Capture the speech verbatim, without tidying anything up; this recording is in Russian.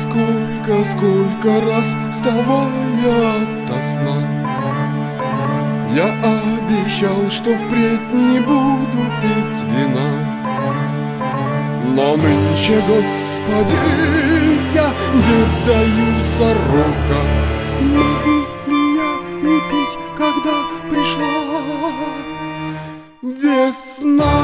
сколько, сколько раз вставая ото сна я обещал, что впредь не буду пить вина. Но нынче, Господи, я не даю срока. Могу ли я не пить, когда пришла весна?